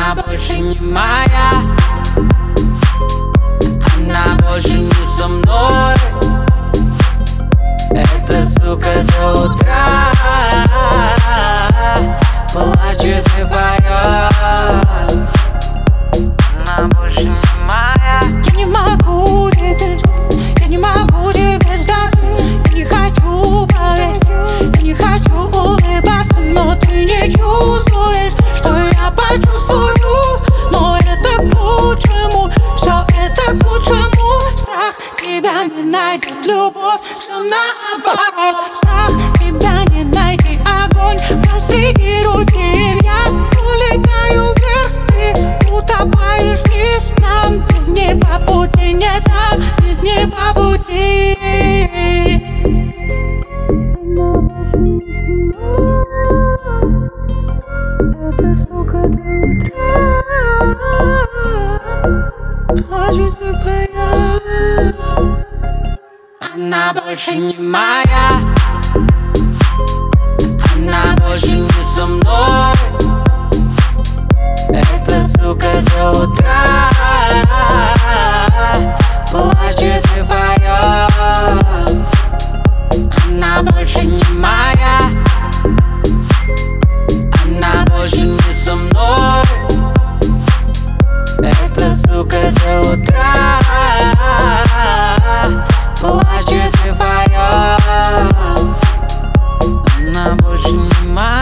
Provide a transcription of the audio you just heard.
Она больше не моя, она больше не со мной. Эта сука до утра плачет и поет. Она больше не моя. Я не могу теперь, я не могу тебе сдаться. Я не хочу поверить, я не хочу улыбаться. Но ты не чувствуешь, что я почувствую. Но это к лучшему, все это к лучшему. Страх тебя не найдет, любовь все наоборот. Страх тебя не найти, огонь посреди рутин. Я улетаю вверх, ты утопаешь вниз. Нам ведь не по пути, нет, нам ведь не по пути. Эта сука до утра плачет и поет. Она больше не моя, она больше не со мной. Эта сука до утра плачет и поет. Она больше не моя, она больше не со мной. Эта сука до утра плачет и поет. Она больше не моя.